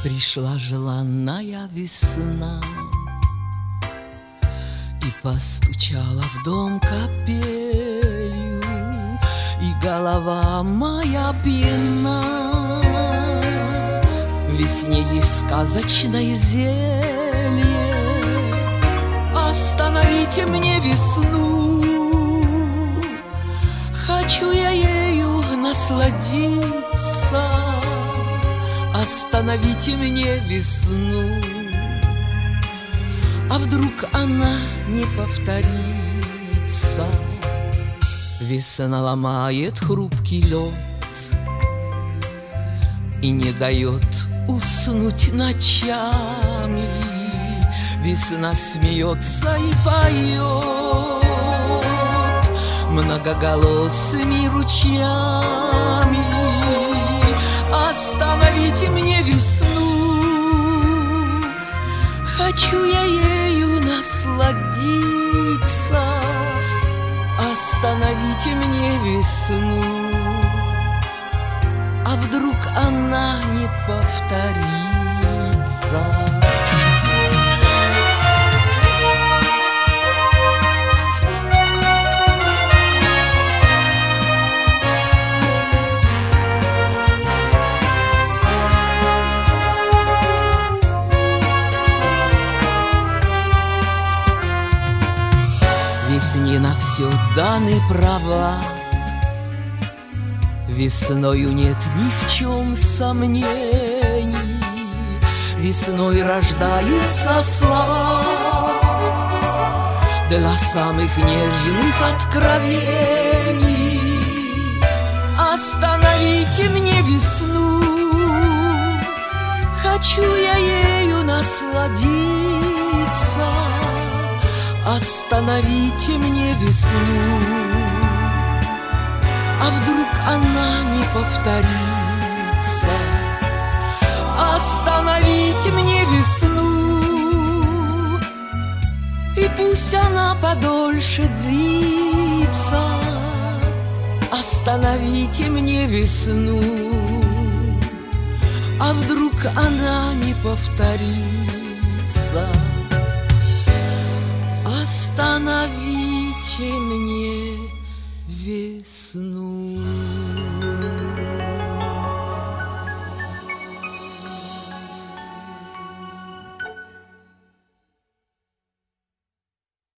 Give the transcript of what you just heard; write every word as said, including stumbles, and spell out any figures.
Пришла желанная весна и постучала в дом капелью, и голова моя пьяна. В весне есть сказочное зелье, остановите мне весну. Хочу я ею насладиться, остановите мне весну. А вдруг она не повторится? Весна ломает хрупкий лед и не дает уснуть ночами. Весна смеется и поет многоголосыми ручьями. Остановите мне весну, хочу я ею насладиться. Остановите мне весну, а вдруг она не повторится? Весне на все даны права, весною нет ни в чем сомнений. Весной рождаются слова для самых нежных откровений. Остановите мне весну, хочу я ею насладиться. Остановите мне весну, а вдруг она не повторится? Остановите мне весну, и пусть она подольше длится. Остановите мне весну, а вдруг она не повторится? Остановите мне весну.